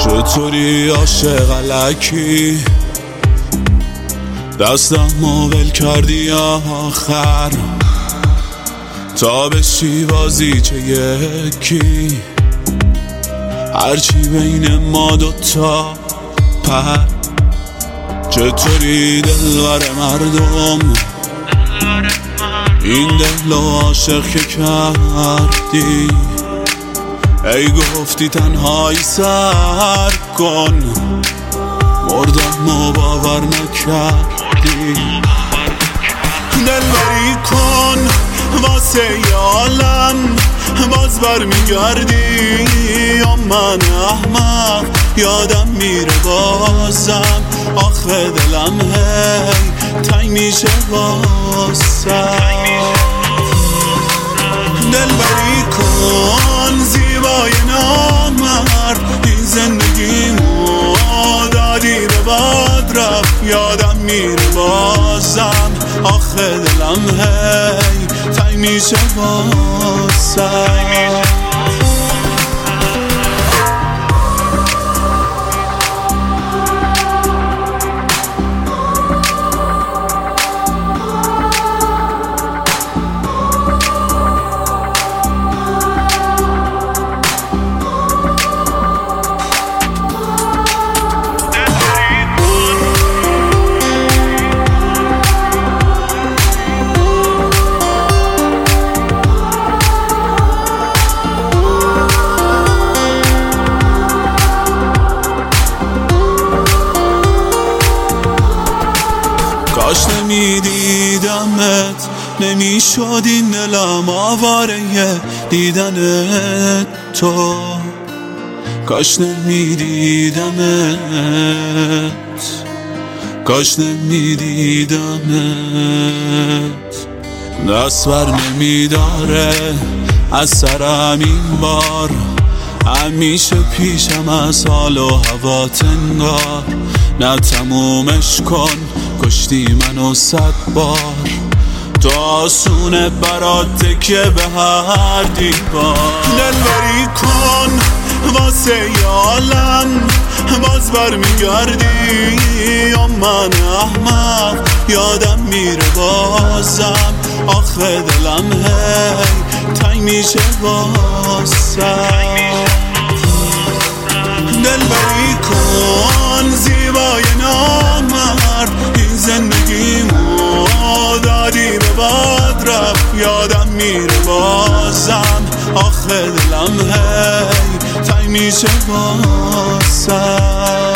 چطوری عاشق الکی دستم ول کردی آخر تا بشی بازیچه یکی هرچی بین ما دوتا پر چطوری دلبر مردم این دل و عاشق که کردی ای گفتی تنهایی سر کن مردم و باور نکردی دلبری کن واسه یالم باز برمیگردی یا من احمق یادم میره بازم آخه دلم هی تنگ میشه واسم دلبری کن زیبای نامرد این زندگیمو دادی به باد رفت یادم میره بازم آخه دلم هی تنگ میشه واسم کاش نمیدیدمت نمیشد این دلم آواره دیدنت تو کاش نمیدیدمت کاش نمیدیدمت دست بر نمیداره از سرم این بار همیشه پیشم از حال و هوات انگار نه تمومش کن کشتی منو 100 بار تو آسونه برات تکیه به هر دیوار دلبری کن واسه یالم باز برمیگردی یا من احمق یادم میره بازم آخه دلم هی تنگ میشه واسم دلبری کن زیبای نامرد این زندگیمو دادی به باد رفت یادم میره بازم آخه دلم هی تنگ میشه واسم